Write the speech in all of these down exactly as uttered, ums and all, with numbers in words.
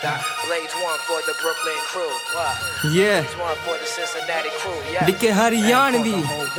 Blaze one for the Brooklyn crew. What? Yeah. Blaze one for the Cincinnati crew. Yeah. दिखे हरियाणवी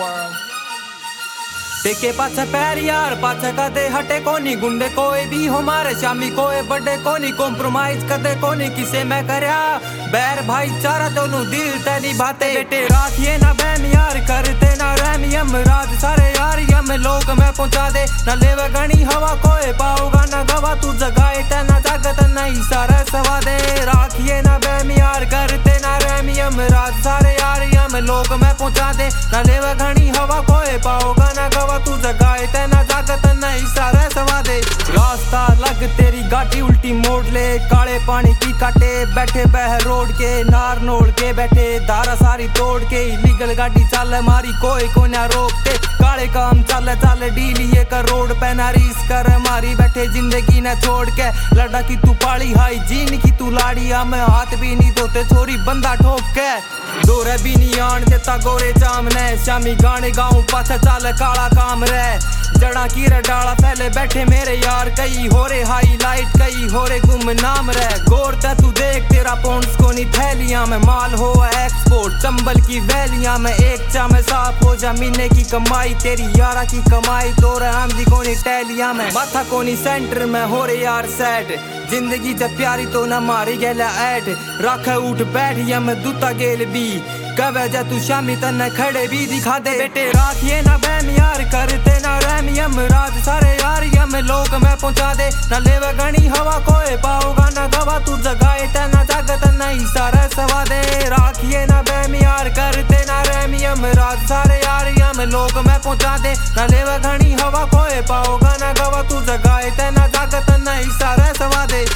टेके पाछे पैर यार पाछे कदे हटे कोनी गुंडे कोई भी हमारे शामी कोई बड़े कोनी कॉम्प्रोमाइज कदे कोनी किसे मैं करया बैर भाईचारा दोनों दिल तनी बातें बेटे राखिए ना बैम यार करते ना रहमियम राज सारे यार यम लोग मैं पहुंचा दे ना लेवा गणी हवा कोई पाओगा ना गवा तू जगाए तना जागत नहीं सारा सवा दे राखिए ना बैम यार करते ना रहमियम राज सारे यार यम लोग मैं पहुंचा दे ना लेवा गणी हवा कोई पाओगा ना गवा तू जगाए तना जागत नहीं सारा सवा दे रास्ता लग तेरी गाड़ी उल्टी मोड़ ले काले पानी की काटे बैठे बह रोड के नार नोड़ के बैठे धारा सारी तोड़ के इलीगल गाड़ी चल मारी कोई को ना रोकते काले काम चल चल डीलिए कर रोड पे ना रीस कर मारी बैठे जिंदगी न छोड़ के लड़ा की तू पाली हाई जीन की तू लाड़िया में हाथ भी नहीं धोते छोरी बंदा ठोक के दोरे भी नहीं आन देता गोरे जाम ने शामी गाने गाऊं पाछे चल काला काम रे जड़ा की रे डाला पहले बैठे मेरे यार कई हो रे हाईलाइट कई हो रे गुमनाम रे गोर ते तू देख तेरा पौंड्स को नहीं थैलियां में माल हो एक्सपोर्ट चंबल की वैलियां में एक चा में साफ हो जा महीने की कमाई तेरी यारा की कमाई तो आमदी को नहीं टैलियां में माथा को नहीं सेंटर में हो रे यार सेट जिंदगी जब प्यारी तो ना मारी गेला ऐड रख उठ बैठ या मैं दूता गेल भी कवे जा तू शामी तन खड़े भी दिखा दे बेटे राखिए ना बैम यार करते ना रहमियम राज सारे यार यम लोग मैं पहुंचा दे ना लेवा गणी हवा कोई पाओगा ना गवा तू जगाए तना जागत नहीं सारा सवा दे राखिए ना बैम यार करते ना रहमियम राज सारे यार यम लोग मैं पहुंचा दे ना लेवा गणी हवा कोई पाओगा ना गवा तू जगाए तना जागत नहीं सारा सवा दे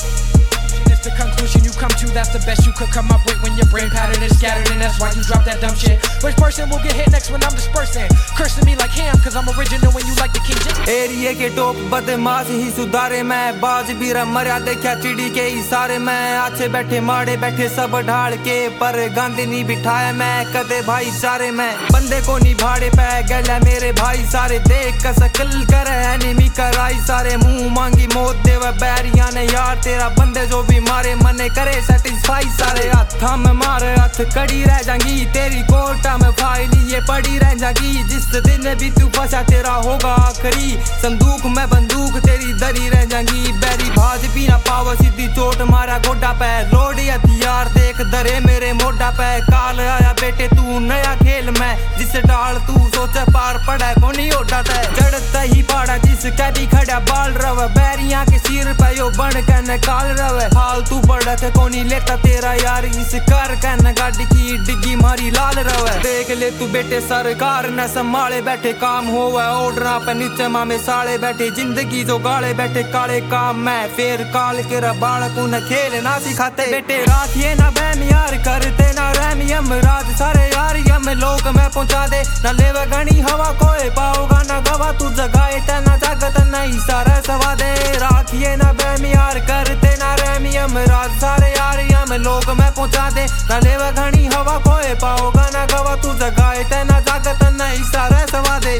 The conclusion you come to, that's the best you could come up with when your brain pattern is scattered, and that's why you drop that dumb shit. Which person will get hit next when I'm dispersing? Cursing me like him, cause I'm original when you like the King James. एरिए के top बदमाश ही सुधारे मैं बाज बीरा मरिया देखा चिड़ी के इशारे मैं अच्छे बैठे माड़े बैठे सब ढाल के पर गांधी नहीं बिठाया मैं कदे भाईचारे में बंदे को नहीं भाड़े पे गला मेरे भाई सारे देख का सकल कर एनिमी कराई सारे मुंह मांगी मौत देव बैरिया ने यार तेरा बंदे जो भी मारे मने करे सेटिस्फाई सारे हाथा में मारे हाथ कड़ी रह जाएंगी तेरी कोटा में फाइल ये पड़ी रह जाएगी जिस दिन भी तू फंसा तेरा होगा आखिरी संदूक में बंदूक तेरी दरी रह जाएंगी बैरी भाज भी ना पाव सीधी चोट मारा गोडा पे लोड हथियार देख दरे मेरे मोडा पे काल आया बेटे तू नया खेल में जिस डाल तू सोचे पार पड़ा को नहीं ओडा ते चढ़ता ही पाड़ा जिसका भी खड़ा बाल रवे बैरिया के सिर पे यो बन के निकाल रवे हाल तू बड़ा थे कोनी लेता तेरा यार इस कर कहना गाड़ी की डिग्गी मारी लाल रवे देख ले तू बेटे सरकार न संभाले बैठे काम होवे ऑर्डर पे नीचे मामे साले बैठे जिंदगी जो गाले बैठे काले काम में फिर काल के बाल को न खेल ना सिखाते बेटे राखिए ना बैम यार करते ना रहमियम राज सारे यार यम लोग मैं पहुंचा दे ना लेवा गणी हवा कोई पाओगा ना गवा तू जगाए तना जागत नहीं सारा सवा दे राखिए ना बैम यार करते ना रहमियम राज सारे यार यम लोग मैं पहुंचा दे ना लेवा घनी हवा कोई पाओगा ना गवा तू जगाए तना जागत नहीं सारा सवा दे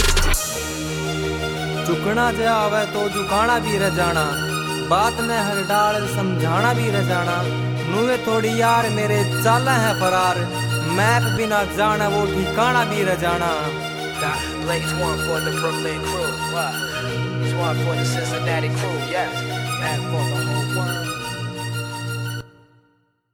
झुकना जे आवे तो झुकाना भी रह जाना बात ने हर डाल समझाना भी रह जाना नुए थोड़ी यार मेरे चाल है फरार मैप बिना जाना वो ठिकाना भी रह जाना Blaze one for the Brooklyn crew. What? Blaze one for the Cincinnati crew. Yes. And for the whole world.